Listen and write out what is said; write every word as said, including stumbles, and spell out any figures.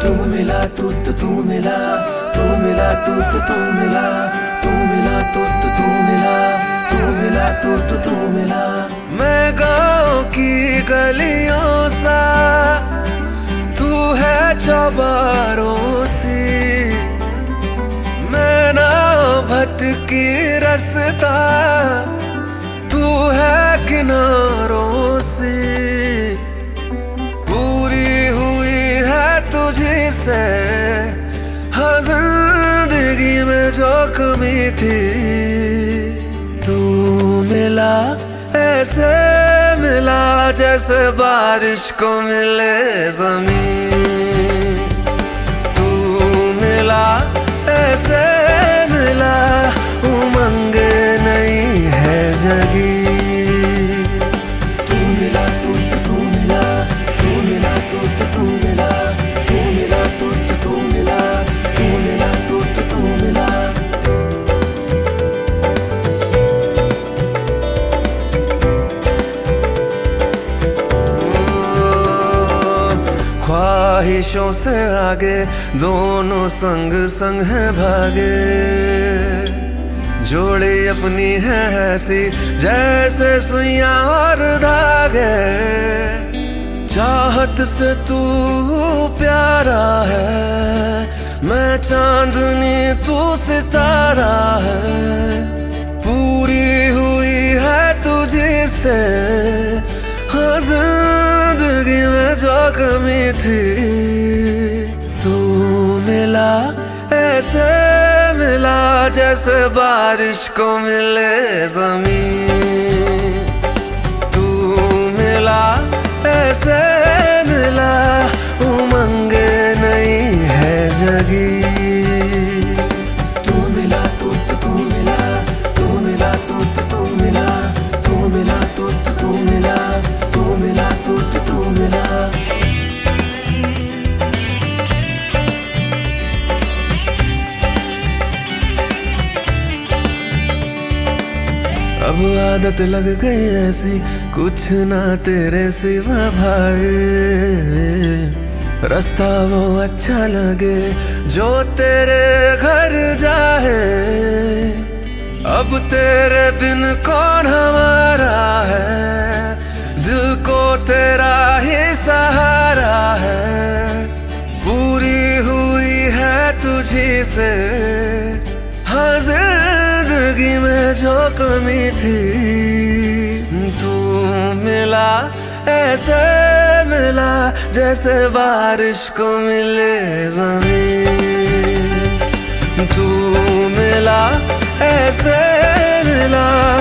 तू मिला तू तू तू मिला, तू मिला तू तू तू मिला, तू मिला तू तू तू मिला, तू मिला तू तू तू मिला। मैं गाँव की गलियों सा, तू है चौबारों सी, मैं ना भटकी रास्ता, तू है किनारों से। पूरी हुई है तुझी से हर जिंदगी में जो कमी थी, तू मिला ऐसे मिला जैसे बारिश को मिले ज़मीन। तू मिला ऐसे मिला उमंगे नहीं है जगी। तू मिला तू तू तू मिला, तू मिला तू तू तू मिला, तू मिला तू तू तू मिला, तू मिला तू तू तू मिला। ख्वाहिशों से आगे दोनों संग संग है भागे, जोड़ी अपनी है ऐसी जैसे सुइयां और धागे। चाहत से तू प्यारा है, मैं चांदनी तू सितारा है। पूरी हुई है तुझी से हर जिंदगी में जो कमी थी, तू मिला ऐसे मिला जैसे बारिश को मिले ज़मीन। तू मिला ऐसे मिला उमंगे नहीं है जगी। तू मिला तू तू तू मिला, तू मिला तू तू तू मिला, तू मिला तू तू तू मिला, तू मिला तू तू तू मिला। अब आदत लग गई ऐसी कुछ ना तेरे सिवा भाई, रास्ता वो अच्छा लगे जो तेरे घर जाए। अब तेरे बिन कौन हमारा है, दिल को तेरा ही सहारा है। पूरी हुई है तुझी से हर जिंदगी में जो कमी थी, तू मिला ऐसे मिला जैसे बारिश को मिले ज़मीन। तू मिला ऐसे मिला